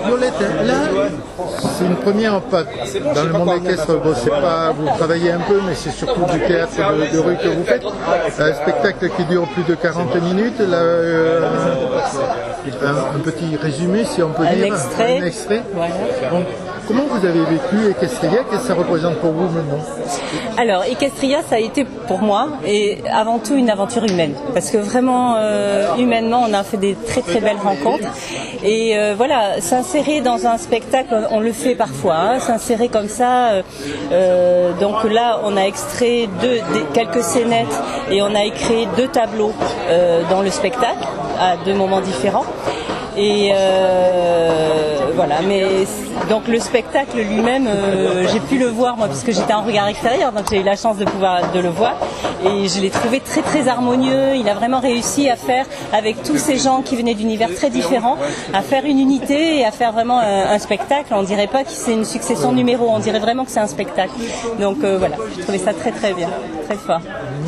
Violette, là, c'est une première pas dans le monde équestre. Bon, c'est pas, vous travaillez un peu, mais c'est surtout du théâtre de rue que vous faites. Un spectacle qui dure plus de 40 minutes. Là, un petit résumé, si on peut dire. Un extrait. Voilà. Donc, comment vous avez vécu Equestria? Qu'est-ce que ça représente pour vous maintenant? Alors, Equestria, ça a été pour moi, et avant tout une aventure humaine. Parce que vraiment, humainement, on a fait des très très belles rencontres. Et voilà, s'insérer dans un spectacle, on le fait parfois, hein, s'insérer comme ça. Donc là, on a extrait quelques scénettes et on a écrit 2 tableaux dans le spectacle, à 2 moments différents. Et voilà, mais donc le spectacle lui-même, j'ai pu le voir moi puisque j'étais en regard extérieur, donc j'ai eu la chance de le voir et je l'ai trouvé très très harmonieux. Il a vraiment réussi à faire avec tous ces gens qui venaient d'univers très différents, à faire une unité et à faire vraiment un spectacle. On dirait pas que c'est une succession de numéros, on dirait vraiment que c'est un spectacle. Donc voilà, j'ai trouvé ça très très bien, très fort.